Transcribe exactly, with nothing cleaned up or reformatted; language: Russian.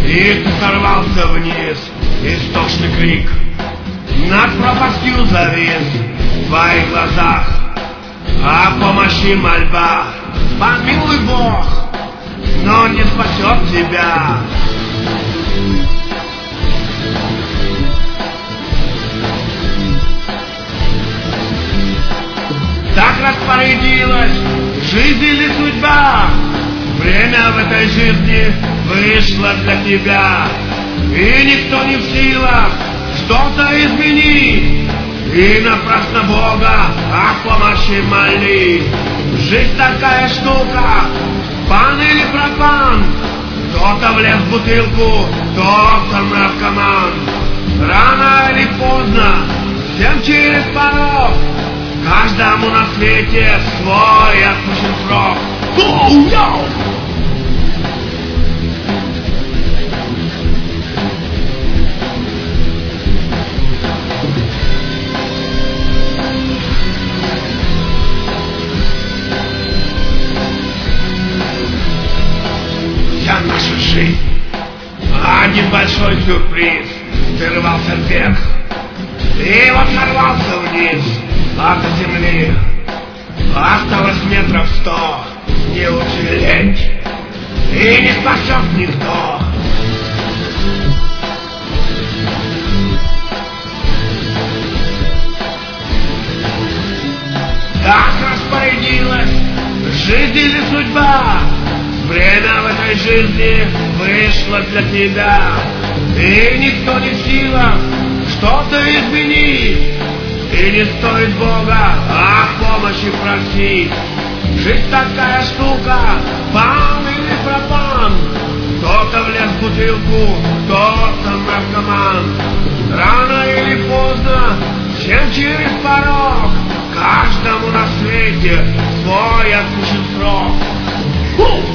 И ты сорвался вниз, истошный крик над пропастью завис в твоих глазах. О помощи мольба, помилуй Бог, но не спасет тебя. Так распорядилась жизнь или судьба. Время в этой жизни вышло для тебя, и никто не в силах что-то изменить. И напрасно Бога о помощи моли. Жизнь такая штука, пан или пропан. Кто-то влез в бутылку, кто-то наркоман. Рано или поздно, всем через порог. Каждому на свете свой отпущен срок. Oh, no! Вся наша жизнь один большой сюрприз. Ты рвался вверх, и вот сорвался вниз от земли. Осталось метров сто, не уцелеть, и не спасет никто. Так распорядилась жизнь или судьба. Время в этой жизни вышло для тебя, и никто не в силах что-то изменить. И не стоит Бога о помощи просить. Жизнь такая штука, пан или пропан. Кто-то влез в бутылку, кто-то наркоман. Рано или поздно, всем через порог. Каждому на свете свой отпущен срок.